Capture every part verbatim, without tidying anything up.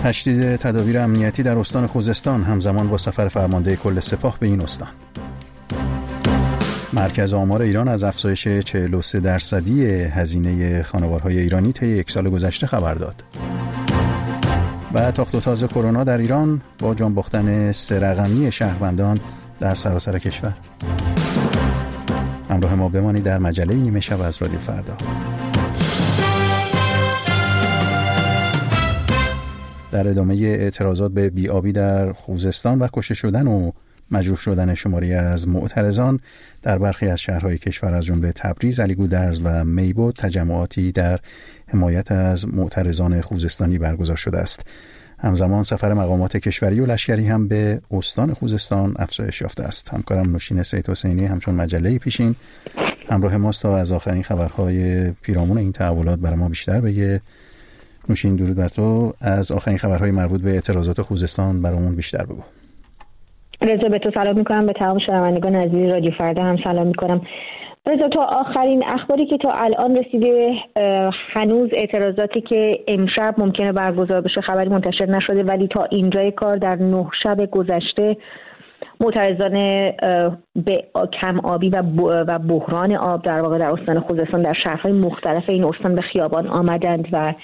تشدید تدابیر امنیتی در استان خوزستان همزمان با سفر فرمانده کل سپاه به این استان. مرکز آمار ایران از افزایش چهل و سه درصدی هزینه خانوارهای ایرانی طی یک سال گذشته خبر داد. و تاخت و تاز کرونا در ایران با جان باختن سه رقمی شهروندان در سراسر کشور. همراه ما بمانید در مجله نیمه شب از رادیو فردا. در ادامه اعتراضات به بی‌آبی در خوزستان و کشته شدن و مجروح شدن شماری از معترضان در برخی از شهرهای کشور از جمله تبریز، علیگودرز و میبود تجمعاتی در حمایت از معترضان خوزستانی برگزار شده است. همزمان سفر مقامات کشوری و لشکری هم به استان خوزستان افزایش یافته است. همکارم نوشین سید حسینی همچون مجله پیشین همراه ماست تا از آخرین خبرهای پیرامون این تحولات برای ما بیشتر بگه. نوشین، درود بر تو. از آخرین خبرهای مربوط به اعتراضات خوزستان برامون بیشتر بگو. رضا، به تو سلام میکنم، به تمام شنوندگان عزیز رادیو فردا هم سلام میکنم. رضا، تا آخرین اخباری که تا الان رسیده هنوز اعتراضاتی که امشب ممکنه برگزار بشه خبری منتشر نشده، ولی تا اینجای کار در نه شب گذشته معترضان به کم آبی و بحران آب در واقع در استان خوزستان در شهرهای مختلف این استان به خیابان آمدند و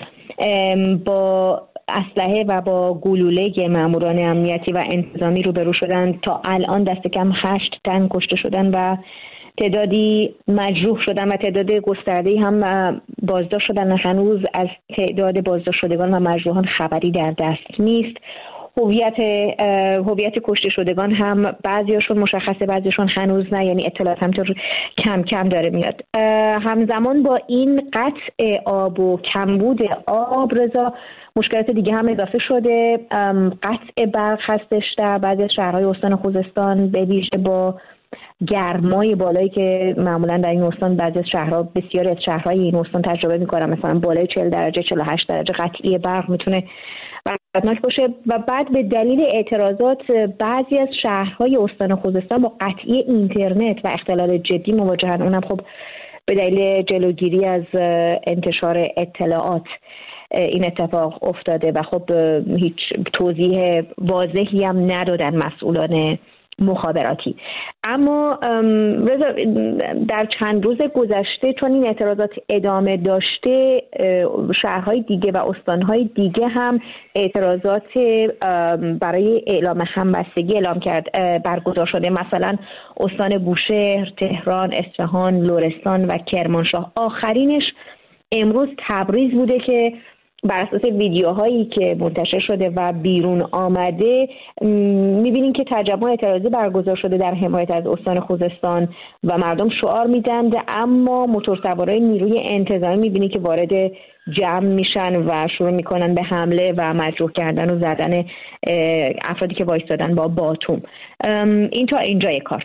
با اسلحه و با گلوله ماموران امنیتی و انتظامی روبرو شدند. تا الان دست کم هشت تن کشته شدن و تعدادی مجروح شدن و تعداد گسترده‌ای هم بازداشت شدن. هنوز از تعداد بازداشت شدگان و مجروحان خبری در دست نیست. هویت هویت کشته شدگان هم بعضیاشون مشخصه، بعضیاشون هنوز نه، یعنی اطلاعات همینطور کم کم داره میاد. همزمان با این قطع آب و کمبود آب، رضا، مشکلات دیگه هم اضافه شده. قطع برق هستش در بعضی از شهرهای استان خوزستان، به ویژه با گرمای بالایی که معمولا در این استان بعضی از شهرها، بسیاری از شهرهای این استان تجربه میکنن، مثلا بالای چهل درجه چهل و هشت درجه قطعی برق میتونه وحشتناک باشه. و بعد به دلیل اعتراضات بعضی از شهرهای استان خوزستان با قطعی اینترنت و اختلال جدی مواجهن. اونم خب به دلیل جلوگیری از انتشار اطلاعات این اتفاق افتاده و خب هیچ توضیح واضحی هم ندادن مسئولان مخابراتی. اما رضا، در چند روز گذشته چون این اعتراضات ادامه داشته، شهرهای دیگه و استانهای دیگه هم اعتراضات برای اعلام همبستگی اعلام کرد برگزار شده. مثلا استان بوشهر، تهران، اصفهان، لرستان و کرمانشاه. آخرینش امروز تبریز بوده که بر اساس ویدیوهایی که منتشر شده و بیرون آمده می‌بینیم که تجمع اعتراضی برگزار شده در حمایت از استان خوزستان و مردم شعار میدند، اما موتورسوارای نیروی انتظامی می‌بینی که وارد جمع میشن و شروع میکنن به حمله و مجروح کردن و زدن افرادی که وایستادن با باتوم. این تا اینجای کار.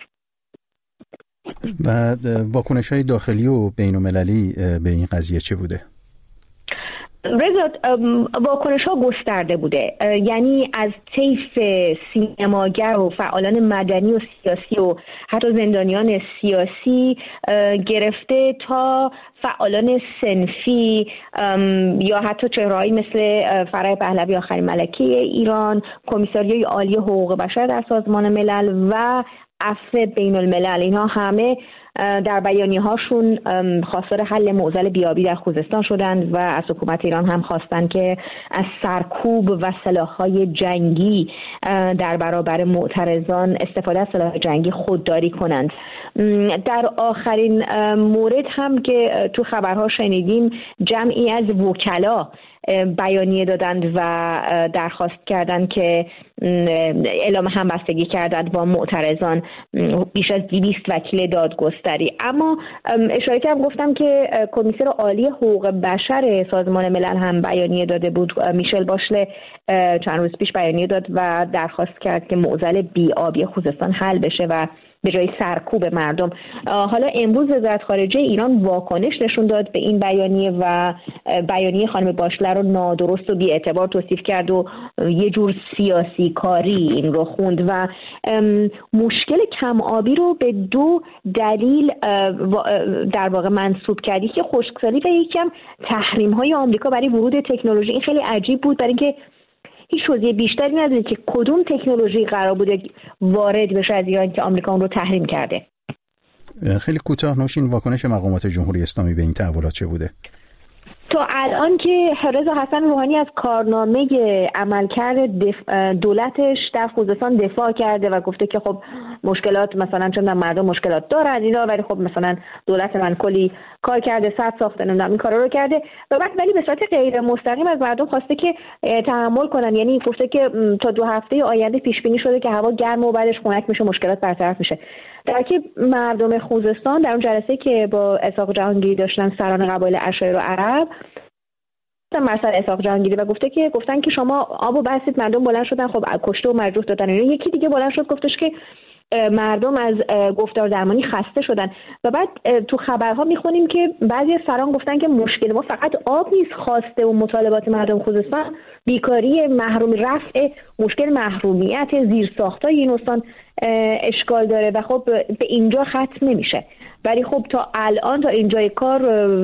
و واکنش‌های داخلی و بین‌المللی به این قضیه چه بوده؟ رضا، واکنش ها گسترده بوده، یعنی از طیف سینماگر و فعالان مدنی و سیاسی و حتی زندانیان سیاسی گرفته تا فعالان صنفی یا حتی چهرهایی مثل فرح پهلوی آخرین ملکه ایران، کمیساریای عالی حقوق بشر در سازمان ملل و عفو بین الملل، اینها همه در بیانیه هاشون خواستار حل معضل بیابی در خوزستان شدند و از حکومت ایران هم خواستند که از سرکوب و سلاح‌های جنگی در برابر معترضان، استفاده از سلاح جنگی خودداری کنند. در آخرین مورد هم که تو خبرها شنیدیم، جمعی از وکلا بیانیه دادند و درخواست کردند که اعلام همبستگی کردند با معترضان، بیش از دویست وکیل دادگستری. اما اشاره کردم گفتم که کمیسر عالی حقوق بشر سازمان ملل هم بیانیه داده بود. میشل باشله چند روز پیش بیانیه داد و درخواست کرد که معضل بی‌آبی خوزستان حل بشه و به جای سرکوب مردم. حالا امروز وزارت خارجه ایران واکنش نشون داد به این بیانیه و بیانیه خانم باشله رو نادرست و بی‌اعتبار توصیف کرد و یه جور سیاسی کاری این رو خوند و مشکل کم آبی رو به دو دلیل در واقع منسوب کردی که خشکسالی و یکم تحریم های آمریکا برای ورود تکنولوژی. این خیلی عجیب بود، برای اینکه هیچ توضیح بیشتری ندادید که کدوم تکنولوژی قرار بوده وارد بشه از ایران که آمریکا اون رو تحریم کرده. خیلی کوتاه نوشین، واکنش مقامات جمهوری اسلامی به این تحولات چه بوده؟ تا الان که رضا حسن روحانی از کارنامه عملکرد دولتش در خوزستان دفاع کرده و گفته که خب مشکلات مثلا چون مردم مشکلات دارن اینا، ولی خب مثلا دولت من کلی کار کرده، سد ساخته، نمیدونم این کارا رو کرده و بعد ولی به صورت غیر مستقیم از مردم خواسته که تحمل کنن. یعنی گفته که تا دو هفته آینده پیش بینی شده که هوا گرم و بعدش خنک میشه، مشکلات برطرف میشه. در که مردم خوزستان در اون جلسه که با اسحاق جهانگیری داشتن سران قبایل عشایر و عرب مثلا اسحاق جهانگیری و گفته که گفتن که شما آبو بستید، مردم بلند شدن خب کشته و مجروح دادن. یکی دیگه بلند شد گفتش که مردم از گفتار درمانی خسته شدن و بعد تو خبرها میخونیم که بعضی از سران گفتن که مشکل ما فقط آب نیست، خواسته و مطالبات مردم خوزستان بیکاری، محروم رفع مشکل محرومیت، زیرساختای این استان اشکال داره و خب به اینجا ختم نمیشه. ولی خب تا الان تا اینجای کار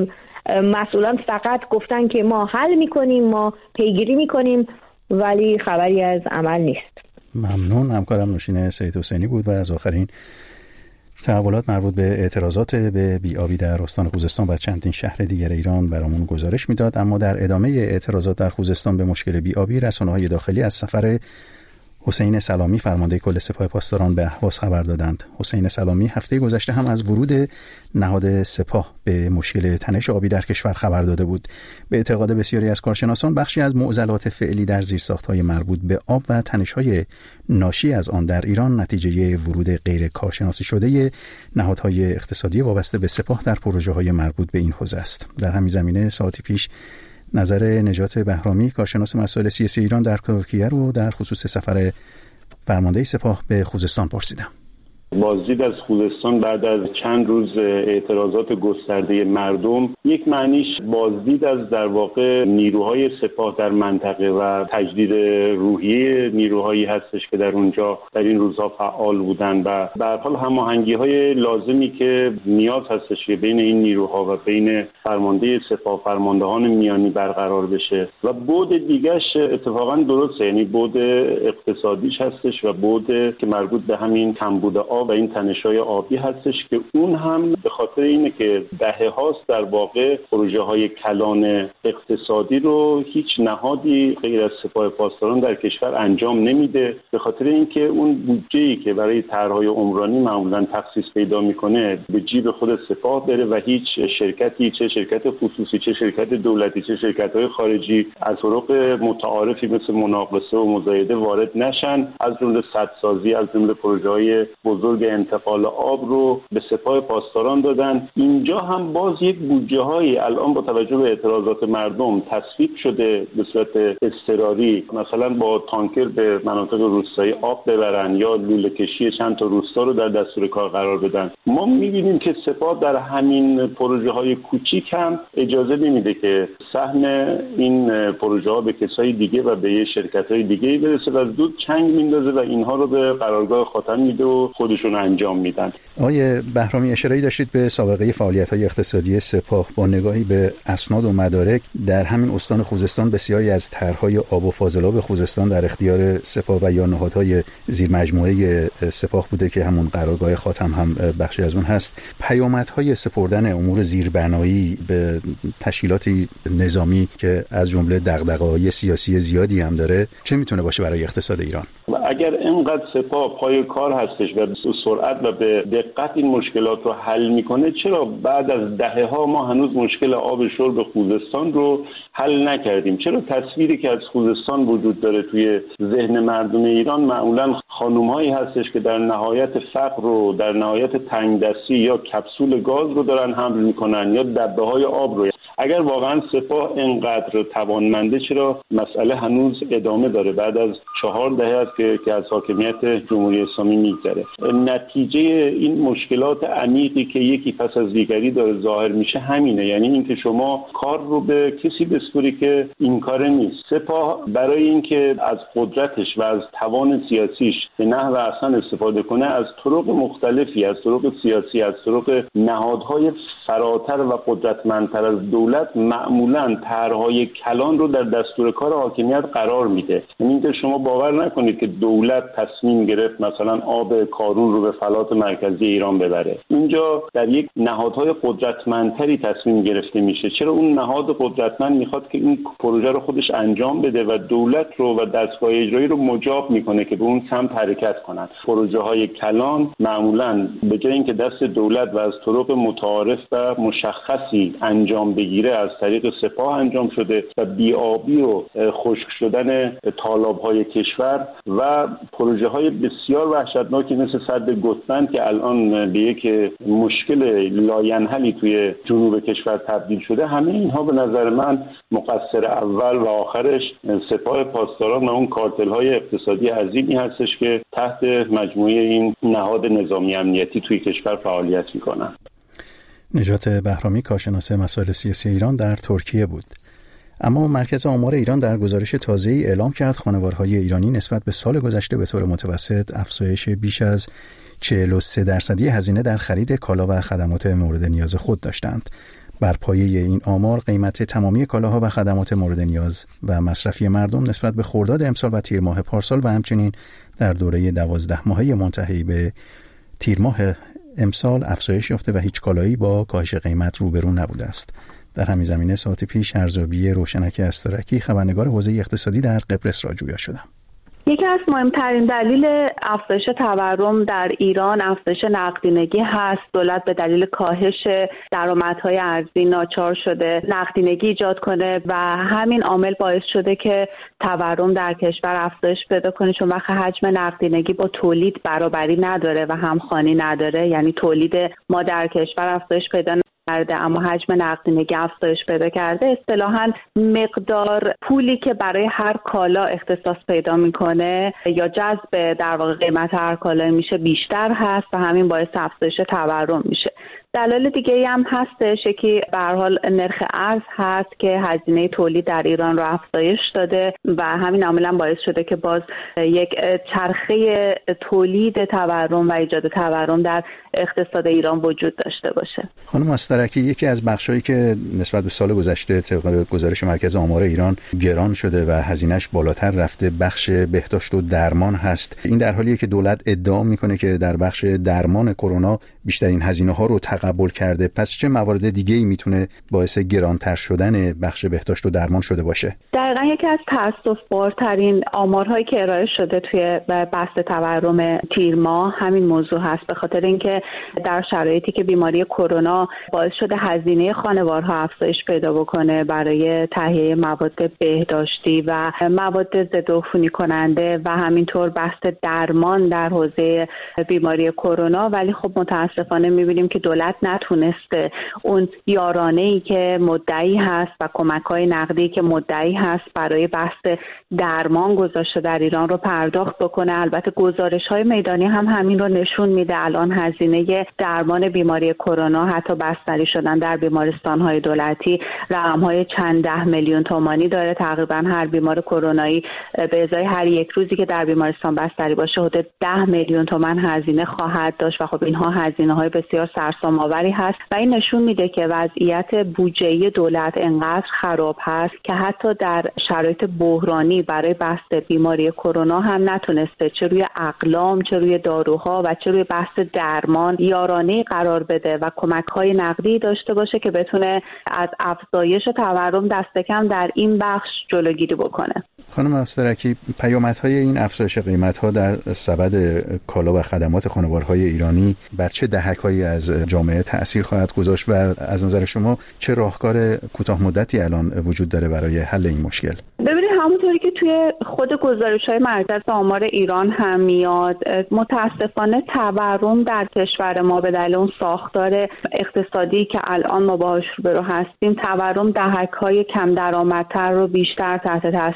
مسئولان فقط گفتن که ما حل میکنیم، ما پیگیری میکنیم، ولی خبری از عمل نیست. ممنون. همکارم نوشین سید حسینی بود و از آخرین تحولات مربوط به اعتراضات به بی‌آبی در استان خوزستان و چندین شهر دیگر ایران برامون گزارش میداد. اما در ادامه اعتراضات در خوزستان به مشکل بی‌آبی، رسانه‌های داخلی از سفر حسین سلامی فرمانده کل سپاه پاسداران به اهواز خبر دادند. حسین سلامی هفته گذشته هم از ورود نهاد سپاه به مشکل تنش آبی در کشور خبر داده بود. به اعتقاد بسیاری از کارشناسان بخشی از معضلات فعلی در زیرساخت‌های مربوط به آب و تنش‌های ناشی از آن در ایران نتیجه ورود غیر کارشناسی شده نهادهای اقتصادی وابسته به سپاه در پروژه‌های مربوط به این حوزه است. در همین زمینه ساعتی پیش نظر نجات بهرامی کارشناس مسائل سیاسی ایران در ترکیه رو در خصوص سفر فرمانده سپاه به خوزستان پرسیدم. بازدید از خوزستان بعد از چند روز اعتراضات گسترده مردم یک معنیش بازدید از در واقع نیروهای سپاه در منطقه و تجدید روحیه نیروهایی هستش که در اونجا در این روزها فعال بودن و به هر حال هماهنگی‌های لازمی که نیاز هستش که بین این نیروها و بین فرمانده سپاه فرماندهان میانی برقرار بشه و بعد دیگه‌اش اتفاقا درسته، یعنی بعد اقتصادیش هستش و بعد که مربوط به همین کمبود آب و این تنش‌های آبی هستش که اون هم به خاطر اینه که دهه هاست در واقع پروژه های کلان اقتصادی رو هیچ نهادی غیر از سپاه پاسداران در کشور انجام نمیده، به خاطر اینکه اون بودجه‌ای که برای طرح‌های عمرانی معمولاً تخصیص پیدا میکنه به جیب خود سپاه بره و هیچ شرکتی، چه شرکت خصوصی چه شرکت دولتی چه شرکت‌های خارجی از طرق متعارفی مثل مناقصه و مزایده وارد نشن، از جمله سدسازی، از جمله پروژه‌های بزرگ انتقال آب رو به سپاه پاسداران دادن. اینجا هم باز یک بودجه‌هایی الان با توجه به اعتراضات مردم تصویب شده به صورت اضطراری، مثلا با تانکر به مناطق روستایی آب ببرن یا لوله کشی چند تا روستا رو در دستور کار قرار بدن. ما می‌بینیم که سپاه در همین پروژه‌های کوچیک هم اجازه نمیده که سهم این پروژه‌ها به کسای دیگه و به یه شرکت‌های دیگه برسه و زود چنگ میندازه و اینها رو به قرارگاه خاتم میده و خودشون انجام میدن. آقای بهرامی اشاره‌ای داشتید به سابقه فعالیت‌های اقتصادی سپاه. با نگاهی به اسناد و مدارک در همین استان خوزستان بسیاری از طرح‌های آب و فاضلاب خوزستان در اختیار سپاه و یا نهادهای زیر مجموعه سپاه بوده که همون قرارگاه خاتم هم بخشی از اون هست. پیامدهای سپردن امور زیربنایی به تشکیلاتی نظامی که از جمله دغدغه‌های سیاسی زیادی هم داره چه میتونه باشه برای اقتصاد ایران؟ اگر اینقدر سپاه پای کار هستش و به سرعت و به دقت این مشکلات رو حل میکنه، چرا بعد از دهه ها ما هنوز مشکل آب شرب خوزستان رو حل نکردیم؟ چرا تصویری که از خوزستان وجود داره توی ذهن مردم ایران معمولا خانم‌هایی هستش که در نهایت فقر رو، در نهایت تنگدستی یا کپسول گاز رو دارن حمل میکنن یا دبه‌های آب رو. اگر واقعا سپاه اینقدر توانمنده چرا مسئله هنوز ادامه داره بعد از چهار دهه است که که از حاکمیت جمهوری اسلامی میگذره؟ نتیجه این مشکلات عمیقی که یکی پس از دیگری داره ظاهر میشه همینه، یعنی اینکه شما کار رو به کسی بسپاری که این کار نیست. سپاه برای اینکه از قدرتش و از توان سیاسیش به نحو احسن استفاده کنه از طرق مختلفی، از طرق سیاسی، از طرق نهادهای فراتر و قدرتمندتر از دولت دولت معمولاً طرح‌های کلان رو در دستور کار حاکمیت قرار میده. یعنی اینکه شما باور نکنید که دولت تصمیم گرفت مثلا آب کارون رو به فلات مرکزی ایران ببره. اینجا در یک نهادهای قدرتمندتری تصمیم گرفته میشه. چرا اون نهاد قدرتمند میخواد که این پروژه رو خودش انجام بده و دولت رو و دستگاه اجرایی رو مجاب میکنه که به اون سمت حرکت کنند. پروژه های کلان معمولاً به جای اینکه دست دولت و از طرق متعارف و مشخصی انجام بگیره از طریق سپاه انجام شده و بی‌آبی و خشک شدن تالاب‌های کشور و پروژه های بسیار وحشتناکی مثل سد گستند که الان به یک مشکل لاینحلی توی جنوب کشور تبدیل شده. همه اینها به نظر من مقصر اول و آخرش سپاه پاسداران و اون کارتل‌های اقتصادی عظیمی هستش که تحت مجموعه این نهاد نظامی امنیتی توی کشور فعالیت می‌کنند. نجات بهرامی، کارشناس مسائل سیاسی ایران در ترکیه بود. اما مرکز آمار ایران در گزارش تازه‌ای اعلام کرد خانوارهای ایرانی نسبت به سال گذشته به طور متوسط افزایش بیش از چهل و سه درصدی هزینه در خرید کالا و خدمات مورد نیاز خود داشتند. بر پایه این آمار قیمت تمامی کالاها و خدمات مورد نیاز و مصرفی مردم نسبت به خرداد امسال و تیر ماه پارسال و همچنین در دوره دوازده ماهه منتهی به تیر ماه امسال افزایش یافته و هیچ کالایی با کاهش قیمت روبرو نبوده است. در همین زمینه ساعت پیش ارزیابی روشنک استرکی خبرنگار حوزه اقتصادی در قبرس را جویا شدم. یکی از مهمترین دلیل افزایش تورم در ایران افزایش نقدینگی هست. دولت به دلیل کاهش درآمدهای ارزی ناچار شده نقدینگی ایجاد کنه و همین عامل باعث شده که تورم در کشور افزایش پیدا کنه، چون وقت حجم نقدینگی با تولید برابری نداره و همخوانی نداره. یعنی تولید ما در کشور افزایش پیدا کرده اما حجم نقدینگی افزایش پیدا کرده. اصطلاحاً مقدار پولی که برای هر کالا اختصاص پیدا میکنه یا جذب در واقع قیمت هر کالا میشه بیشتر هست و همین باعث افزایش تورم میشه. دلایل دیگه‌ای هم هستش که به هر حال نرخ ارز هست که هزینه تولید در ایران رو افزایش داده و همین عامل هم باعث شده که باز یک چرخه تولید تورم و ایجاد تورم در اقتصاد ایران وجود داشته باشه. خانم استرکی، یکی از بخشایی که نسبت به سال گذشته طبق گزارش مرکز آمار ایران گران شده و هزینه‌اش بالاتر رفته بخش بهداشت و درمان هست. این در حالیه که دولت ادعا میکنه که در بخش درمان کرونا بیشترین هزینه‌ها رو تقبل کرده. پس چه موارد دیگه‌ای میتونه باعث گرانتر شدن بخش بهداشت و درمان شده باشه؟ دقیقاً یکی از تأسف‌بارترین آمارهایی که ارائه شده توی بحث تورم تیر ماه همین موضوع هست، به خاطر اینکه در شرایطی که بیماری کرونا باعث شده هزینه خانوارها افزایش پیدا بکنه برای تهیه مواد بهداشتی و مواد ضدعفونی کننده و همینطور بحث درمان در حوزه بیماری کرونا، ولی خب متاسفانه می‌بینیم که دولت نتونسته اون یارانه‌ای که مدعی هست و کمک‌های نقدی که مدعی هست برای بحث درمان گذاشته در ایران رو پرداخت بکنه. البته گزارش‌های میدانی هم همین رو نشون میده. الان هزینه درمان بیماری کرونا حتی بستری شدن در بیمارستان‌های دولتی رقم‌های چند ده میلیون تومانی داره. تقریبا هر بیمار کرونایی به ازای هر یک روزی که در بیمارستان بستری باشه حدود ده میلیون تومان هزینه خواهد داشت و خب اینها هزینه‌های بسیار سرسام‌آوری هست و این نشون میده که وضعیت بودجه‌ای دولت انقدر خراب هست که حتی در شرایط بحرانی برای بحث بیماری کرونا هم نتونسته چه روی اقلام چه روی داروها و چه روی بحث درمان یارانه قرار بده و کمک‌های نقدی داشته باشه که بتونه از افزایش تورم دست کم در این بخش جلوگیری بکنه. خانم استرکی، پیامدهای این افزایش قیمت‌ها در سبد کالا و خدمات خانوارهای ایرانی بر چه دهک‌هایی از جامعه تأثیر خواهد گذاشت و از نظر شما چه راهکار کوتاه مدتی الان وجود داره برای حل این مشکل؟ ببینید همونطوری که توی خود گزارش‌های مرکز آمار ایران هم میاد، متاسفانه تورم در کشور ما به دلیل اون ساختار اقتصادی که الان ما باهاش روبرو هستیم، تورم دهک‌های کم درآمدتر رو بیشتر تحت تاثیر قرار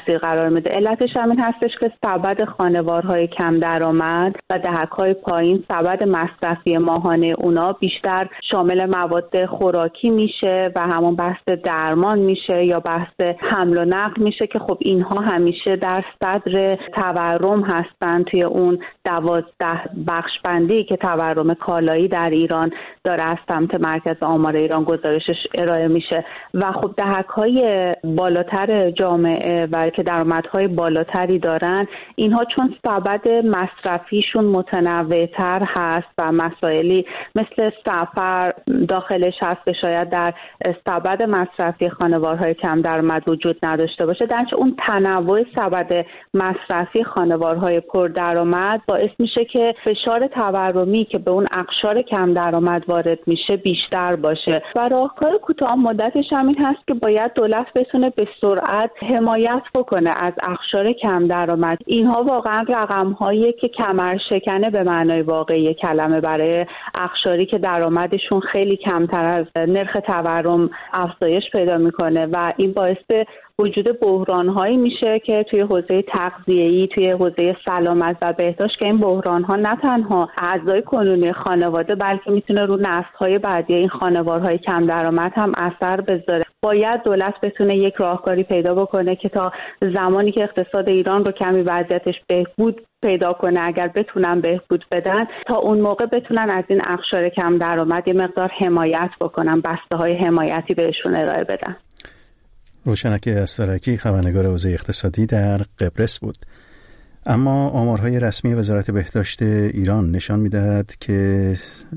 قرار میده. علتش همین هستش که سبد خانوارهای کم درآمد و دهک‌های پایین سبد مصرفی ماهانه اونا بیشتر شامل مواد خوراکی میشه و همون بحث درمان میشه یا بحث حمل و نقل میشه که خب اینها همیشه در صدر تورم هستن توی اون دوازده بخش بندی که تورم کالایی در ایران داره از سمت مرکز آمار ایران گزارشش ارائه میشه و خب دهک‌های بالاتر جامعه و که درآمدهای بالاتری دارن اینها چون سبد مصرفیشون متنوع‌تر هست و مسائلی مثل سفر داخلش هست که شاید در سبد مصرفی خانوارهای کم درآمد وجود نداشته باشه، در چه اون تنوع سبد مصرفی خانوارهای پر درآمد باعث میشه که فشار تورمی که به اون اقشار کم درآمد وارد میشه بیشتر باشه و راهکار کوتاه مدتش همین هست که باید دولت بتونه به سرعت حمایت بکنه از اقشار کم درآمد. اینها واقعا رقم‌هایی که کمر شکنه به معنای واقعی کلمه برای اقشاری که درآمدشون خیلی کمتر از نرخ تورم افزایش پیدا میکنه و این باعث وجود بحران‌هایی میشه که توی حوزه تغذیه‌ای، توی حوزه سلامت و بهداشت که این بحران‌ها نه تنها اعضای کنونی خانواده بلکه میتونه رو نسل‌های بعدی این خانوارهای کم درآمد هم اثر بذاره. باید دولت بتونه یک راهکاری پیدا بکنه که تا زمانی که اقتصاد ایران رو کمی وضعیتش بهبود پیدا کنه، اگر بتونن بهبود بدن، تا اون موقع بتونن از این اقشار کم درآمد یه مقدار حمایت بکنن، بسته‌های حمایتی بهشون ارائه بدن. روشنک استرکی خبرنگار حوزه اقتصادی در قبرس بود. اما آمارهای رسمی وزارت بهداشت ایران نشان می‌دهد که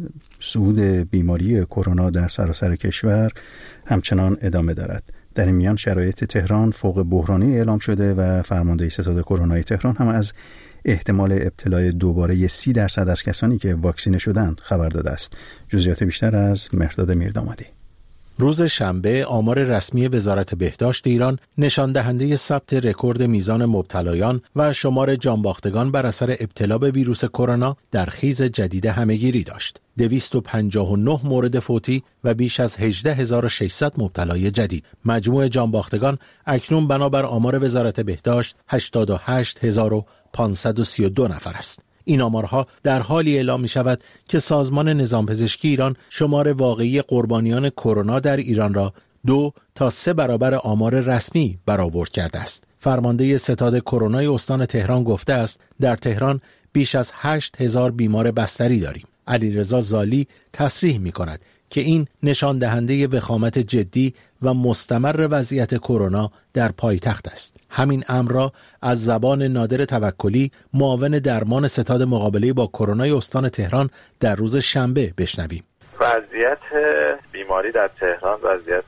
صعود بیماری کرونا در سراسر کشور همچنان ادامه دارد. در این میان شرایط تهران فوق بحرانی اعلام شده و فرمانده ستاد کرونای تهران هم از احتمال ابتلای دوباره سی درصد از کسانی که واکسینه شدند خبر داده است. جزئیات بیشتر از مهرداد میردامادی. روز شنبه آمار رسمی وزارت بهداشت ایران نشان دهنده ثبت رکورد میزان مبتلایان و شمار جانباختگان بر اثر ابتلا به ویروس کرونا در خیز جدید همهگیری داشت. دویست و پنجاه و نه مورد فوتی و بیش از هجده هزار و ششصد مبتلای جدید. مجموع جانباختگان اکنون بنابر آمار وزارت بهداشت هشتاد و هشت هزار و پانصد و سی و دو نفر است. این آمارها در حالی اعلام می شود که سازمان نظام پزشکی ایران شمار واقعی قربانیان کرونا در ایران را دو تا سه برابر آمار رسمی برآورد کرده است. فرمانده ستاد کرونای استان تهران گفته است در تهران بیش از هشت هزار بیمار بستری داریم. علیرضا زالی تصریح می کند که این نشان دهنده وخامت جدی و مستمر وضعیت کرونا در پایتخت است. همین امر را از زبان نادر توکلی معاون درمان ستاد مقابله با کرونا استان تهران در روز شنبه بشنویم. وضعیت بیماری در تهران وضعیت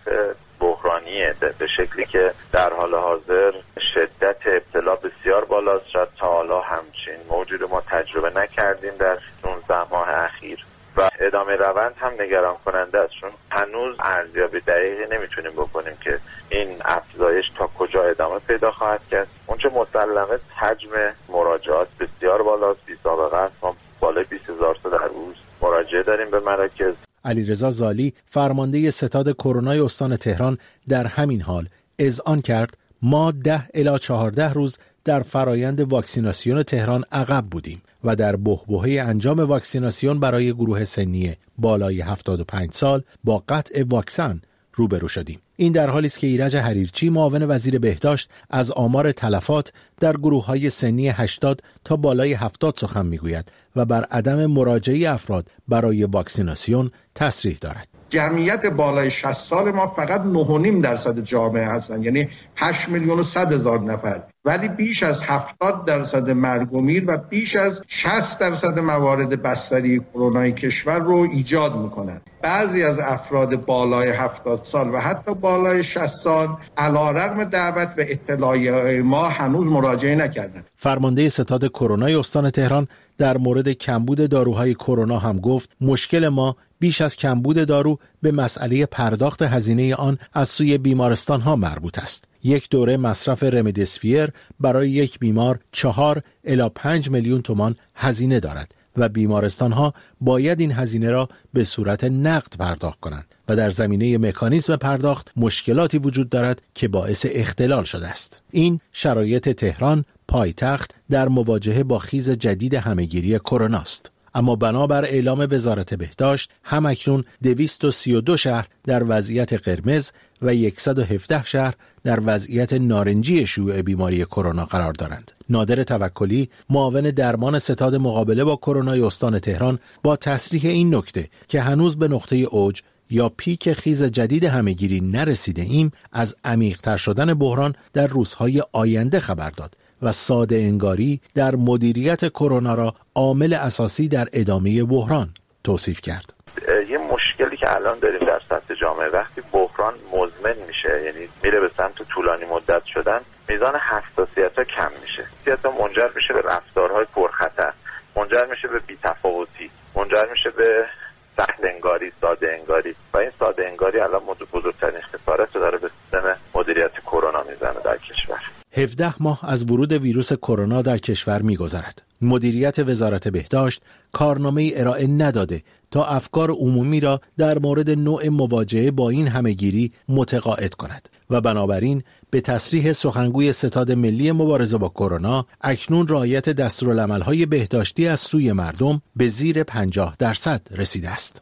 بحرانیه به شکلی که در حال حاضر شدت ابتلا بسیار بالاست. شاید تا حالا همچین موجود ما تجربه نکردیم در پانزده ماه اخیر و ادامه روند هم نگران کننده است، چون هنوز ارزیابی دقیقی نمیتونیم بکنیم که این افزایش تا کجا ادامه پیدا خواهد کرد. اونچه مسلمه حجم مراجعات بسیار بالاست. بی سابقه است. ما بالای بیست هزار تا در روز مراجعه داریم به مراکز. علیرضا زالی فرمانده ستاد کرونای استان تهران در همین حال اذعان کرد ما ده الی چهارده روز در فرایند واکسیناسیون تهران عقب بودیم و در بحبوحه انجام واکسیناسیون برای گروه سنی بالای هفتاد و پنج سال با قطع واکسن روبرو شدیم. این در حالی است که ایرج حریرچی معاون وزیر بهداشت از آمار تلفات در گروه‌های سنی هشتاد تا بالای هفتاد سخن می‌گوید و بر عدم مراجعه افراد برای واکسیناسیون تصریح دارد. جمعیت بالای شصت سال ما فقط نه و نیم درصد جامعه هستند، یعنی هشت میلیون و صد هزار نفر، ولی بیش از هفتاد درصد مرگ و میر و بیش از شصت درصد موارد بستری کرونای کشور رو ایجاد میکنند. بعضی از افراد بالای هفتاد سال و حتی بالای شصت سال علیرغم دعوت به اطلاعیه ما هنوز مراجعه نکردند. فرمانده ستاد کرونای استان تهران در مورد کمبود داروهای کرونا هم گفت مشکل ما بیش از کمبود دارو به مسئله پرداخت هزینه آن از سوی بیمارستان ها مربوط است. یک دوره مصرف رمدیسیویر برای یک بیمار چهار الی پنج میلیون تومان هزینه دارد و بیمارستان‌ها باید این هزینه را به صورت نقد پرداخت کنند و در زمینه مکانیزم پرداخت مشکلاتی وجود دارد که باعث اختلال شده است. این شرایط تهران پایتخت در مواجهه با خیز جدید همهگیری کرونا است. اما بنابر اعلام وزارت بهداشت همکنون دویست و سی و دو شهر در وضعیت قرمز و صد و هفده شهر در وضعیت نارنجی شیوع بیماری کرونا قرار دارند. نادر توکلی، معاون درمان ستاد مقابله با کرونا استان تهران، با تصریح این نکته که هنوز به نقطه اوج یا پیک خیز جدید همهگیری نرسیده ایم، از عمیق‌تر شدن بحران در روزهای آینده خبر داد و ساده انگاری در مدیریت کرونا را عامل اساسی در ادامه بحران توصیف کرد. یه مشکلی که الان داریم در سطح جامعه، وقتی بحران مزمن میشه، یعنی میره به سمت طولانی مدت شدن، میزان حساسیت‌ها کم میشه. حساسیت‌ها منجر میشه به رفتارهای پرخطر، منجر میشه به بی‌تفاوتی، منجر میشه به سهل انگاری، ساده انگاری و این ساده انگاری الان بزرگترین خسارت رو داره به سیستم مدیریت کرونا میزنه در کشور. هفده ماه از ورود ویروس کرونا در کشور می‌گذرد. مدیریت وزارت بهداشت کارنامه‌ای ارائه نداده تا افکار عمومی را در مورد نوع مواجهه با این همهگیری متقاعد کند و بنابراین به تصریح سخنگوی ستاد ملی مبارزه با کرونا اکنون رعایت دستورالعمل‌های بهداشتی از سوی مردم به زیر پنجاه درصد رسیده است.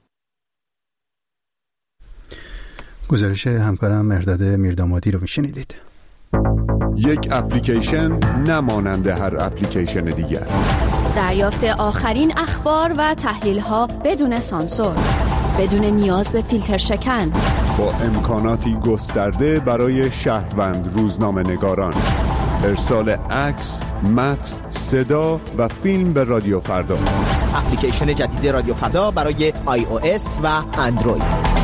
گزارش همکارم مرداد میردامادی رو میشنیدید. یک اپلیکیشن نمانند هر اپلیکیشن دیگر. دریافت آخرین اخبار و تحلیل‌ها بدون سانسور، بدون نیاز به فیلتر شکن، با امکاناتی گسترده برای شهروند روزنامه‌نگاران. ارسال عکس، متن، صدا و فیلم به رادیو فردا. اپلیکیشن جدید رادیو فردا برای آی او اس و اندروید.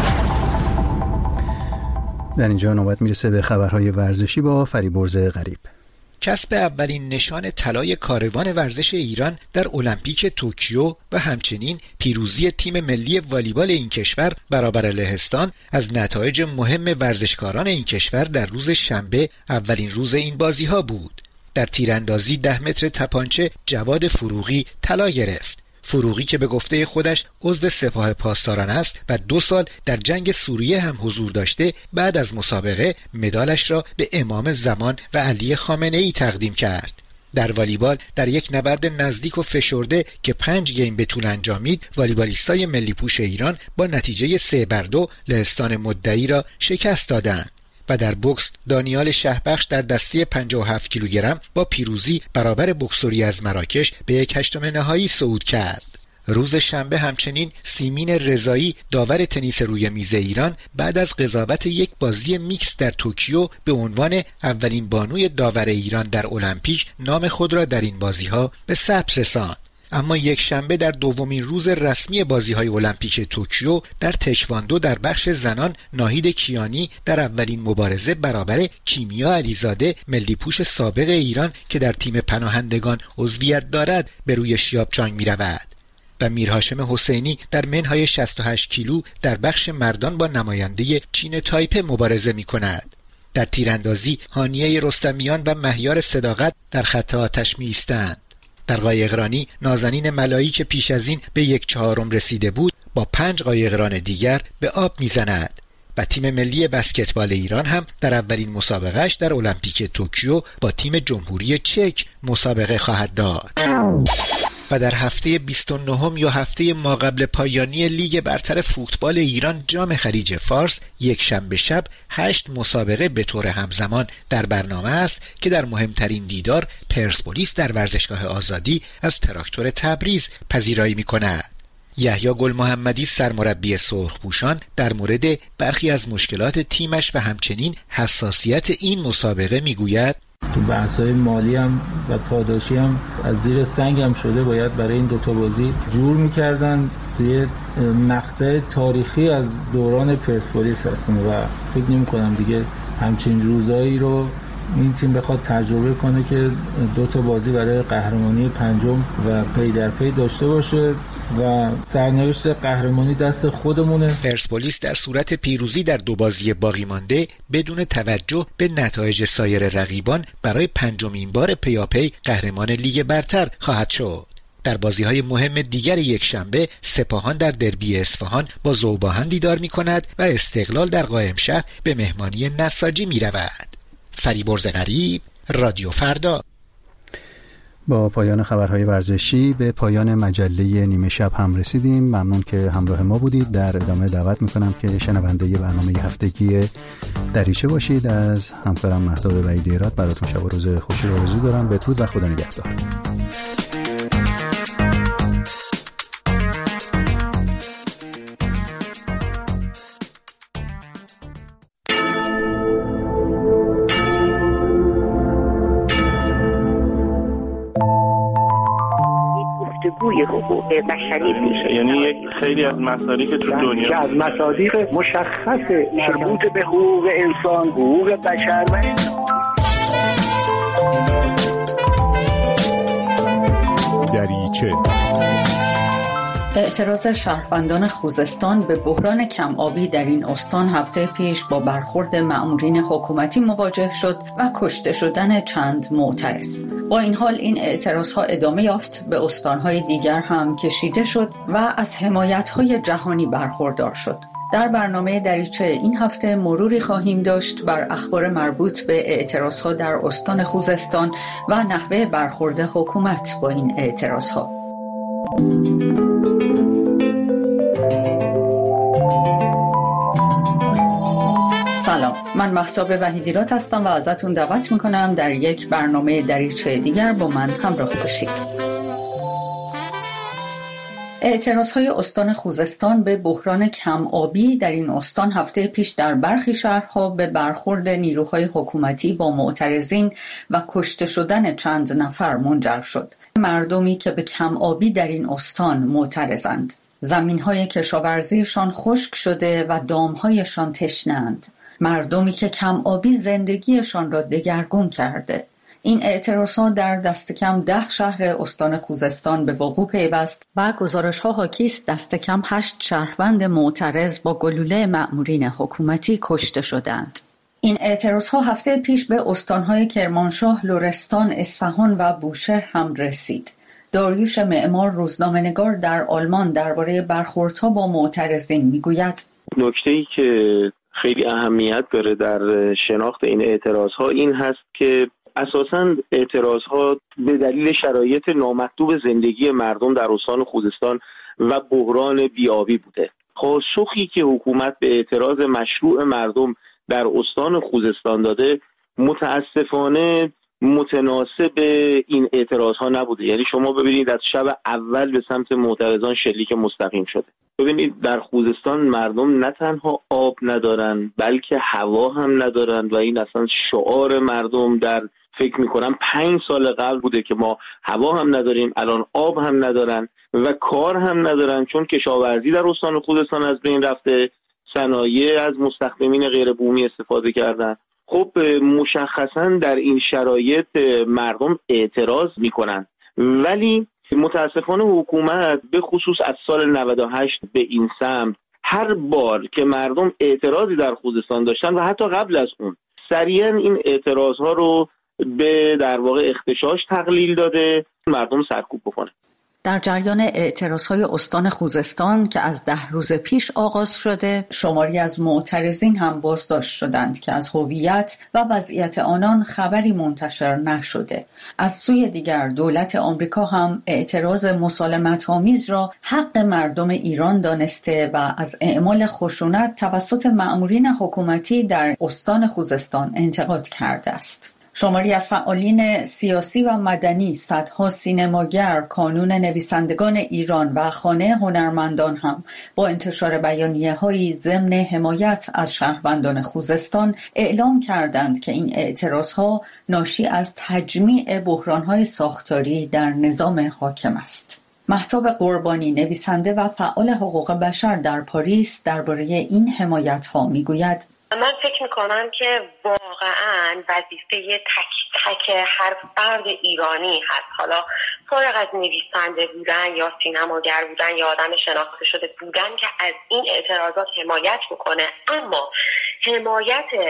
در اینجا نوبت میرسه به خبرهای ورزشی با فریبرز غریب. کسب اولین نشان طلای کاروان ورزش ایران در المپیک توکیو و همچنین پیروزی تیم ملی والیبال این کشور برابر لهستان از نتایج مهم ورزشکاران این کشور در روز شنبه، اولین روز این بازی‌ها بود. در تیراندازی ده متر تپانچه جواد فروغی طلا گرفت. فروغی که به گفته خودش عضو سپاه پاسداران است و دو سال در جنگ سوریه هم حضور داشته، بعد از مسابقه مدالش را به امام زمان و علی خامنه‌ای تقدیم کرد. در والیبال در یک نبرد نزدیک و فشرده که پنج گیم به طول انجامید، والیبالیستای ملی پوش ایران با نتیجه سه بر دو لهستان مدعی را شکست دادند. و در بوکس دانیال شهبخش در دسته پنجاه و هفت کیلوگرم با پیروزی برابر بوکسوری از مراکش به یک هشتم نهایی صعود کرد. روز شنبه همچنین سیمین رضایی داور تنیس روی میز ایران بعد از قضاوت یک بازی میکس در توکیو به عنوان اولین بانوی داور ایران در المپیک نام خود را در این بازی‌ها به ثبت رساند. اما یک شنبه در دومین روز رسمی بازی‌های المپیک توکیو در تکواندو در بخش زنان، ناهید کیانی در اولین مبارزه برابر کیمیا علیزاده ملی پوش سابق ایران که در تیم پناهندگان عضویت دارد به روی شیابچانگ می‌رود و میرهاشم حسینی در منهای شصت و هشت کیلو در بخش مردان با نماینده چین تایپه مبارزه می‌کند. در تیراندازی هانیه رستمیان و مهیار صداقت در خط آتش می‌ایستند. در قایقرانی نازنین ملایی که پیش از این به یک چهارم رسیده بود با پنج قایقران دیگر به آب میزند و تیم ملی بسکتبال ایران هم در اولین مسابقهش در المپیک توکیو با تیم جمهوری چک مسابقه خواهد داد. و در هفته بیست و نهم یا هفته ماقبل پایانی لیگ برتر فوتبال ایران جام خلیج فارس یک شنبه شب هشت مسابقه به طور همزمان در برنامه است که در مهمترین دیدار پرسپولیس در ورزشگاه آزادی از تراکتور تبریز پذیرایی می‌کند. یحیی گل محمدی سرمربی سرخپوشان در مورد برخی از مشکلات تیمش و همچنین حساسیت این مسابقه می‌گوید: تو بحث‌های مالی هم و پاداشی هم از زیر سنگ هم شده، باید برای این دوتا بازی جور می‌کردن. توی مقطع تاریخی از دوران پرسپولیس هستیم و فکر نمی‌کنم دیگه همچین روزایی رو این تیم بخواد تجربه کنه که دو تا بازی برای قهرمانی پنجم و پی در پی داشته باشه و سرنوشت قهرمانی دست خودمونه. پرسپولیس در صورت پیروزی در دو بازی باقی مانده بدون توجه به نتایج سایر رقیبان برای پنجمین بار پیاپی قهرمان لیگ برتر خواهد شد. در بازی‌های مهم دیگر یک شنبه سپاهان در دربی اصفهان با ذوباهن دیدار می‌کند و استقلال در قائمشهر به مهمانی نساجی می‌رود. فریبرز غریب، رادیو فردا. با پایان خبرهای ورزشی به پایان مجله نیمه شب هم رسیدیم. ممنون که همراه ما بودید. در ادامه دعوت میکنم که شنونده برنامه هفتگی دریچه باشید. از همکارم مهتاب وحیدی‌راد براتون شب و روز خوشی رو آرزو دارم. بدرود و خدا نگهدار. حقوق بشری میشه، یعنی یک خیلی از مصادیق تو دنیا که از مصادیق مشخص مربوط به حقوق انسان، حقوق بشر و دریچه. اعتراض شهروندان خوزستان به بحران کم آبی در این استان هفته پیش با برخورد مأمورین حکومتی مواجه شد و کشته شدن چند معترض. با این حال این اعتراضها ادامه یافت، به استانهای دیگر هم کشیده شد و از حمایت‌های جهانی برخوردار شد. در برنامه دریچه این هفته مروری خواهیم داشت بر اخبار مربوط به اعتراضها در استان خوزستان و نحوه برخورد حکومت با این اعتراضها. سلام، من مهتاب وحیدی‌راد هستم و ازتون دعوت میکنم در یک برنامه دریچه دیگر با من همراه باشید. اعتراضهای استان خوزستان به بحران کم آبی در این استان هفته پیش در برخی شهرها به برخورد نیروهای حکومتی با معترضین و کشته شدن چند نفر منجر شد. مردمی که به کم آبی در این استان معترضند، زمینهای کشاورزیشان خشک شده و دامهایشان تشنه‌اند. مردمی که کم آبی زندگیشان را دگرگون کرده. این اعتراضها در دست کم ده شهر استان خوزستان به وقوع پیوست و گزارش‌ها حاکی است دست کم هشت شهروند معترض با گلوله مأمورین حکومتی کشته شدند. این اعتراضها هفته پیش به استان‌های کرمانشاه، لرستان، اصفهان و بوشهر هم رسید. داریوش معمار، روزنامه‌نگار در آلمان، درباره برخوردها با معترضین میگوید: نکته‌ای که خیلی اهمیت داره در شناخت این اعتراضها این هست که اساساً اعتراضها به دلیل شرایط نامطلوب زندگی مردم در استان خوزستان و بحران بیابی بوده. پاسخی که حکومت به اعتراض مشروع مردم در استان خوزستان داده متاسفانه متناسب این اعتراضها نبوده. یعنی شما ببینید از شب اول به سمت معترضان شلیک مستقیم شده. ببینید در خوزستان مردم نه تنها آب ندارن بلکه هوا هم ندارن و این اصلا شعار مردم در فکر میکنم پنج سال قبل بوده که ما هوا هم نداریم، الان آب هم ندارن و کار هم ندارن، چون کشاورزی در استان خوزستان از بین رفته، صنایع از مستخدمین غیر بومی استفاده کردن. خب مشخصا در این شرایط مردم اعتراض میکنن، ولی متاسفانه حکومت به خصوص از سال نود و هشت به این سمت هر بار که مردم اعتراضی در خوزستان داشتن و حتی قبل از اون سریعا این اعتراضها رو به در واقع اختشاش تقلیل داده، مردم سرکوب بکنه. در جریان اعتراضهای استان خوزستان که از ده روز پیش آغاز شده، شماری از معترضین هم بازداشت شدند که از هویت و وضعیت آنان خبری منتشر نشده. از سوی دیگر دولت آمریکا هم اعتراض مسالمت‌آمیز را حق مردم ایران دانسته و از اعمال خشونت توسط مأمورین حکومتی در استان خوزستان انتقاد کرده است. شماری از فعالین سیاسی و مدنی، صدها سینماگر، کانون نویسندگان ایران و خانه هنرمندان هم با انتشار بیانیه‌هایی ضمن حمایت از شهروندان خوزستان اعلام کردند که این اعتراضها ناشی از تجمیع بحران‌های ساختاری در نظام حاکم است. مهتاب قربانی، نویسنده و فعال حقوق بشر در پاریس، درباره این حمایت‌ها میگوید: من فکر میکنم که واقعا وظیفه تک تک هر فرد ایرانی هست، حالا فارغ از نویسنده بودن یا سینماگر بودن یا آدم شناخته شده بودن، که از این اعتراضات حمایت بکنه. اما حمایت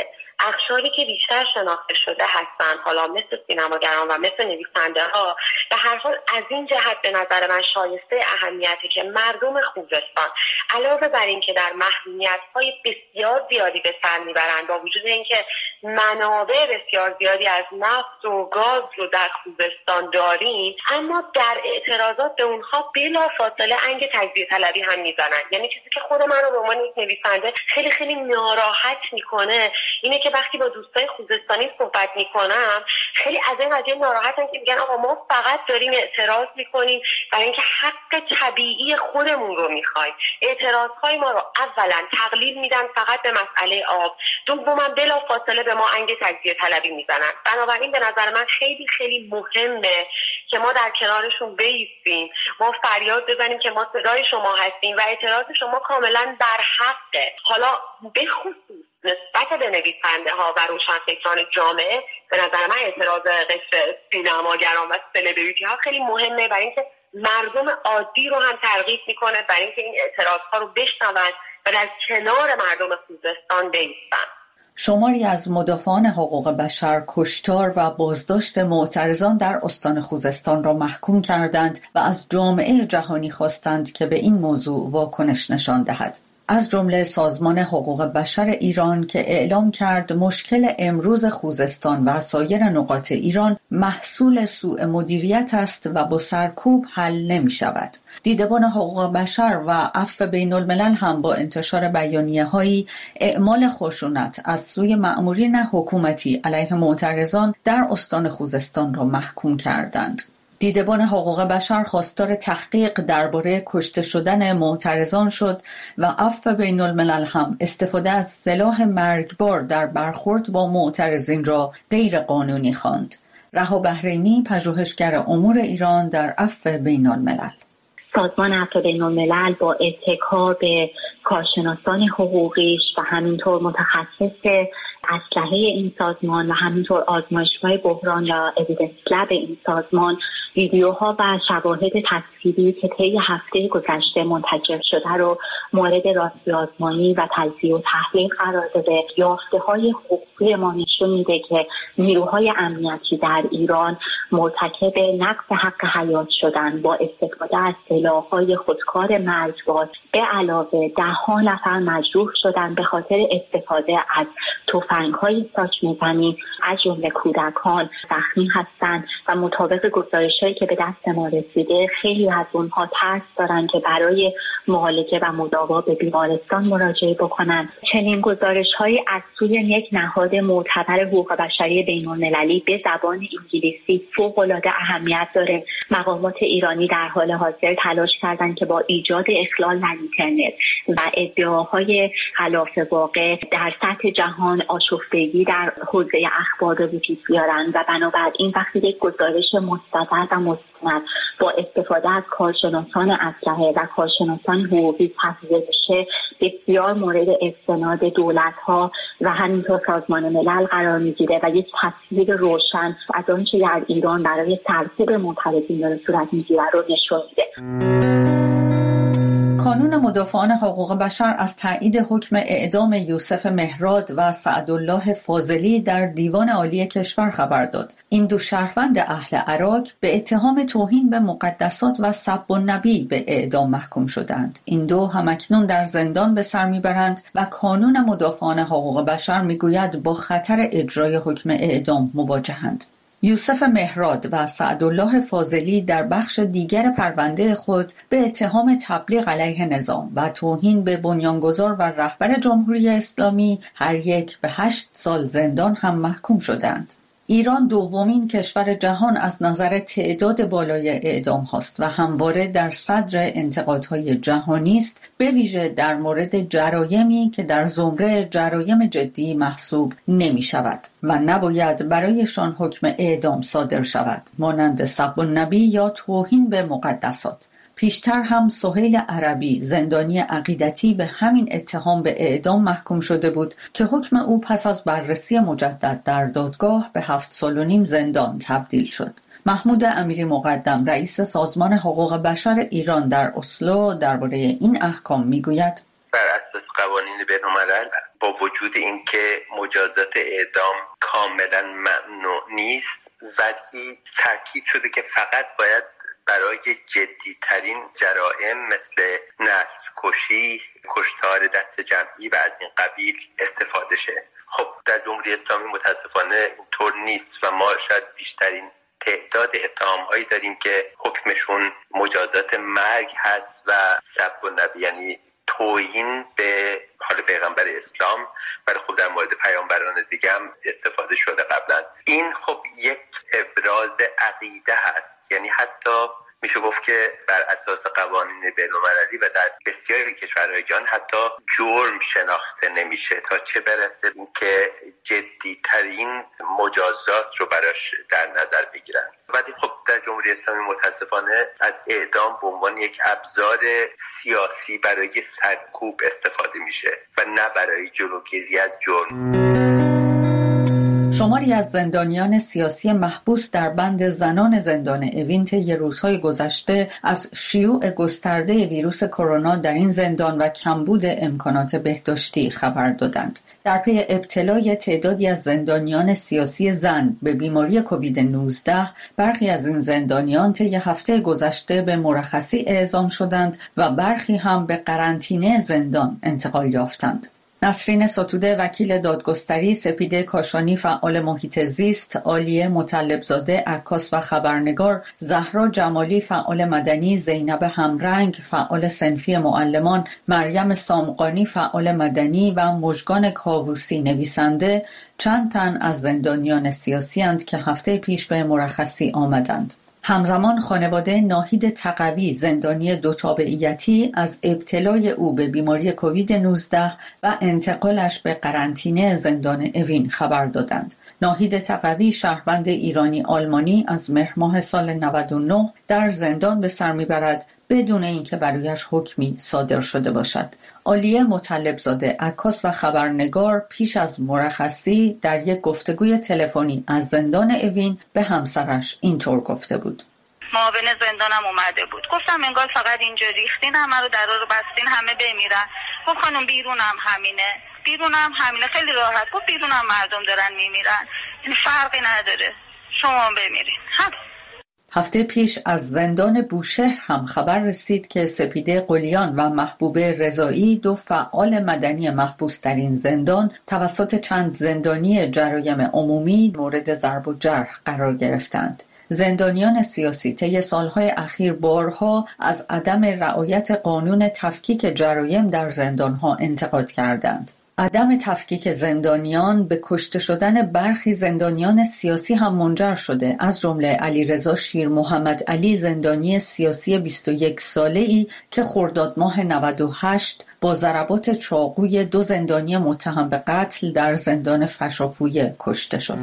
اقشاری که بیشتر شناخته شده هستن، حالا مثل سینماگران و مثل نویسنده ها، به هر حال از این جهت به نظر من شایسته اهمیته که مردم خوزستان علاوه بر این که در محرومیت های بسیار زیادی به سر میبرند، با وجود اینکه منابع بسیار زیادی از نفت و گاز رو در خوزستان داریم، اما در اعتراضات به اونها بلا فاصله انگ تجزیه طلبی هم میزنن. یعنی چیزی که خود من رو به عنوان یک نویسنده خیلی خیلی ناراحت میکنه اینه که وقتی با دوستای خوزستانی صحبت میکنم، خیلی از این قضیه ناراحتن که میگن آقا ما فقط داریم اعتراض میکنیم برای اینکه حق طبیعی خودمون رو میخوایم. اعتراضهای ما رو اولا تقلیل میدن فقط به مسئله آب، دوما بلا فاصله به ما انگ تجزیه طلبی میزنن. بنابراین به نظر من خیلی خیلی مهمه که ما در کنارشون بایستیم، ما فریاد بزنیم که ما صدای شما هستیم و اعتراض شما کاملا در حقه. حالا به خصوص نسبت به نویسنده ها و روشنفکران جامعه، به نظر من اعتراض قصه سینماگران و سلبریتی ها خیلی مهمه، برای اینکه مردم عادی رو هم ترغیب میکنه برای اینکه این اعتراض ها رو بشنوند و در کنار مردم خوزستان بایستن. شماری از مدافعان حقوق بشر کشتار و بازداشت معترضان در استان خوزستان را محکوم کردند و از جامعه جهانی خواستند که به این موضوع واکنش نشان دهد. از جمله سازمان حقوق بشر ایران که اعلام کرد مشکل امروز خوزستان و سایر نقاط ایران محصول سوء مدیریت است و با سرکوب حل نمی شود. دیدبان حقوق بشر و عفو بین الملل هم با انتشار بیانیه هایی اعمال خشونت از سوی مأمورین حکومتی علیه معترضان در استان خوزستان را محکوم کردند. دیدبان حقوق بشر خواستار تحقیق درباره کشته شدن معترضان شد و عفو بین الملل هم استفاده از سلاح مرگبار در برخورد با معترضین را غیر قانونی خواند. رها بحرینی، پژوهشگر امور ایران در عفو بین الملل. سازمان عفو بین الملل با اتکا به کارشناسان حقوقیش و همینطور متخصص اسلحه این سازمان و همینطور آزمایشگاه بحران یا اویدنس لب این سازمان ویدیوها و شواهد تصویری که طی هفته گذشته منتشر شده رو مورد راستی آزمایی و تجزیه و تحلیل قرار داده. یافته‌های حقوقی ما نشون میده که نیروهای امنیتی در ایران مرتکب نقض حق حیات شدن با استفاده از سلاح‌های خودکار مرگبار، به علاوه ده‌ها نفر مجروح شدن به خاطر استفاده از تفنگ‌های ساچ میزنی، از جمله کودکان زخمی هستند و مطابق گزارش‌هایی که به دست ما رسیده خیلی از اونها ترس دارن که برای معالجه و مداوا به بیمارستان مراجعه بکنن. چنین گزارش‌هایی از سوی یک نهاد معتبر حقوق بشری بین‌المللی به زبان انگلیسی فوق‌العاده اهمیت داره. مقامات ایرانی در حال حاضر تلاش کردند که با ایجاد اخلال در اینترنت و ادعاهای خلاف واقع در سطح جهان آشفتگی در حوزه اخبار رو به پیش بیارن و بنابراین وقتی یک گزارش مستند و مستند با استفاده از کارشناسان اسلحه و کارشناسان حقوقی تهیه بشه، بسیار مورد استناد دولت‌ها و همینطور سازمان ملل قرار میگیره و یک تصویر روشن از آنچه در ایران برای سرکوب معترضین داره صورت میگیره رو نشون میده. کانون مدافعان حقوق بشر از تایید حکم اعدام یوسف مهراد و سعدالله فاضلی در دیوان عالی کشور خبر داد. این دو شهروند اهل عراق به اتهام توهین به مقدسات و سب النبی به اعدام محکوم شدند. این دو همکنون در زندان به سر میبرند و کانون مدافعان حقوق بشر میگوید با خطر اجرای حکم اعدام مواجهند. یوسف مهراد و سعدالله فاضلی در بخش دیگر پرونده خود به اتهام تبلیغ علیه نظام و توهین به بنیانگذار و رهبر جمهوری اسلامی هر یک به هشت سال زندان هم محکوم شدند. ایران دومین کشور جهان از نظر تعداد بالای اعدام هاست و همواره در صدر انتقادهای جهانی است، به ویژه در مورد جرایمی که در زمره جرایم جدی محسوب نمی شود و نباید برایشان حکم اعدام صادر شود، مانند سب النبی یا توهین به مقدسات. پیشتر هم سهیل عربی زندانی عقیدتی به همین اتهام به اعدام محکوم شده بود که حکم او پس از بررسی مجدد در دادگاه به هفت سال و نیم زندان تبدیل شد. محمود امیری مقدم رئیس سازمان حقوق بشر ایران در اسلو درباره این احکام میگوید: بر اساس قوانین بین‌الملل با وجود اینکه مجازات اعدام کاملا ممنوع نیست، ولی تاکید شده که فقط باید برای جدی‌ترین جرائم مثل نسل کشی، کشتار دست جمعی و از این قبیل استفاده شه. خب در جمهوری اسلامی متاسفانه اینطور نیست و ما شاید بیشترین تعداد اتهام‌هایی داریم که حکمشون مجازات مرگ هست و سب النبی، یعنی توهین به حال پیغمبر اسلام، ولی خب در مورد پیامبران دیگه هم استفاده شده قبلا. این خب یک ابراز عقیده هست، یعنی حتی میشه گفت که بر اساس قوانین بین‌المللی و در بسیاری کشورهای جهان حتی جرم شناخته نمیشه، تا چه برسه اینکه جدی‌ترین مجازات رو براش در نظر بگیرن. ولی خب در جمهوری اسلامی متاسفانه از اعدام به عنوان یک ابزار سیاسی برای سرکوب استفاده میشه و نه برای جلوگیری از جرم. شماری از زندانیان سیاسی محبوس در بند زنان زندان اوین طی روزهای گذشته از شیوع گسترده ویروس کرونا در این زندان و کمبود امکانات بهداشتی خبر دادند. در پی ابتلای تعدادی از زندانیان سیاسی زن به بیماری کووید نوزده، برخی از این زندانیان طی هفته گذشته به مرخصی اعزام شدند و برخی هم به قرنطینه زندان انتقال یافتند. نسرین ستوده وکیل دادگستری، سپیده کاشانی فعال محیط زیست، عالیه مطلبزاده عکاس و خبرنگار، زهرا جمالی فعال مدنی، زینب همرنگ فعال صنفی معلمان، مریم سامقانی فعال مدنی و مژگان کاووسی نویسنده چند تن از زندانیان سیاسی اند که هفته پیش به مرخصی آمدند. همزمان خانواده ناهید تقوی زندانی دو تابعیتی از ابتلای او به بیماری کووید نوزده و انتقالش به قرنطینه زندان اوین خبر دادند. ناهید تقوی شهروند ایرانی آلمانی از مهر ماه سال نود و نه در زندان به سر میبرد بدون اینکه برایش حکمی صادر شده باشد. عالیه مطلبزاده عکاس و خبرنگار پیش از مرخصی در یک گفتگوی تلفنی از زندان اوین به همسرش اینطور گفته بود: معاون زندانم اومده بود، گفتم انگار فقط اینجا ریختین، همه رو درا رو بستین همه بمیرن. گفت خانم بیرونم همینه، بیرونم همینه، خیلی راحت. گفت بیرونم مردم دارن میمیرن، این فرقی نداره، شما بمیرین. هم هفته پیش از زندان بوشهر هم خبر رسید که سپیده قلیان و محبوبه رضایی، دو فعال مدنی محبوس در این زندان، توسط چند زندانی جرایم عمومی مورد ضرب و جرح قرار گرفتند. زندانیان سیاسی طی سالهای اخیر بارها از عدم رعایت قانون تفکیک جرایم در زندانها انتقاد کردند. عدم تفکیک زندانیان به کشته شدن برخی زندانیان سیاسی هم منجر شده، از جمله علیرضا شیر محمد علی، زندانی سیاسی بیست و یک ساله‌ای که خرداد ماه نود و هشت با ضربات چاقوی دو زندانی متهم به قتل در زندان فشافویه کشته شد.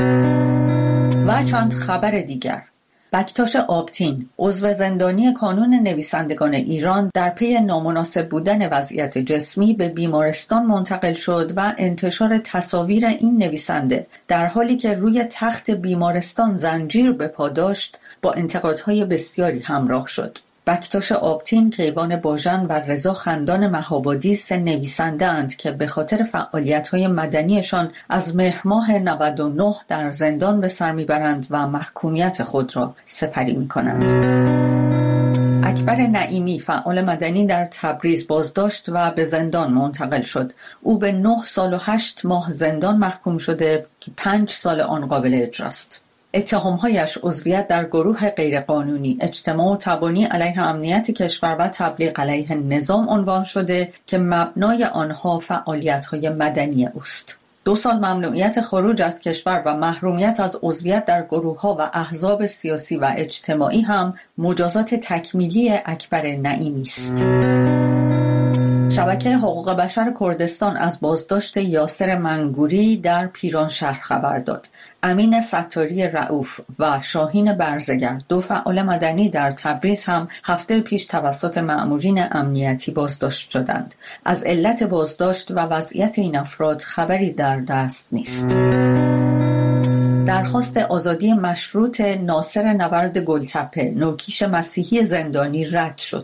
و چند خبر دیگر. بکتاش آبتین، عضو زندانی کانون نویسندگان ایران، در پی نامناسب بودن وضعیت جسمی به بیمارستان منتقل شد و انتشار تصاویر این نویسنده در حالی که روی تخت بیمارستان زنجیر به پا داشت با انتقادهای بسیاری همراه شد. بکتاش آبتین، کیوان باژن و رضا خندان مهابادی سه نویسنده اند که به خاطر فعالیت‌های مدنیشان از مهر ماه نود و نه در زندان به سر میبرند و محکومیت خود را سپری میکنند. اکبر نعیمی، فعال مدنی در تبریز، بازداشت و به زندان منتقل شد. او به نه سال و هشت ماه زندان محکوم شده که پنج سال آن قابل اجراست. اتهام‌هایش عضویت در گروه غیرقانونی، اجتماع و تبانی علیه امنیت کشور و تبلیغ علیه نظام عنوان شده که مبنای آنها فعالیت‌های مدنی اوست. دو سال ممنوعیت خروج از کشور و محرومیت از عضویت در گروه‌ها و احزاب سیاسی و اجتماعی هم مجازات تکمیلی اکبر نعیمی است. شبکه حقوق بشر کردستان از بازداشت یاسر منگوری در پیرانشهر خبر داد. امین ستاری رؤوف و شاهین برزگر، دو فعال مدنی در تبریز، هم هفته پیش توسط مأمورین امنیتی بازداشت شدند. از علت بازداشت و وضعیت این افراد خبری در دست نیست. درخواست آزادی مشروط ناصر نبرد گلتپه، نوکیش مسیحی زندانی، رد شد.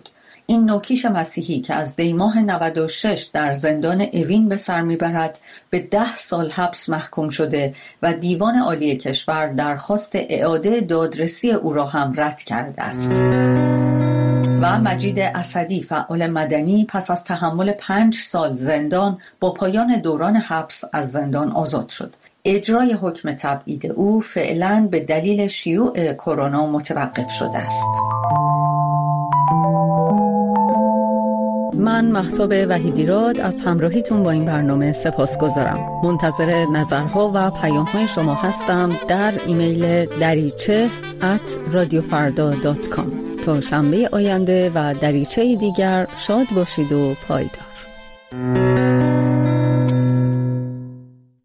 این نوکیش مسیحی که از دیماه نود و شش در زندان اوین به سر میبرد به ده سال حبس محکوم شده و دیوان عالی کشور درخواست اعاده دادرسی او را هم رد کرده است. و مجید اسدی فعال مدنی پس از تحمل پنج سال زندان با پایان دوران حبس از زندان آزاد شد. اجرای حکم تبعید او فعلاً به دلیل شیوع کرونا متوقف شده است. من مهتاب وحیدیراد از همراهیتون با این برنامه سپاسگزارم. منتظر نظرها و پیام‌های شما هستم در ایمیل دریچه ات رادیو فردا دات کام. تا شنبه آینده و دریچه دیگر شاد باشید و پایدار.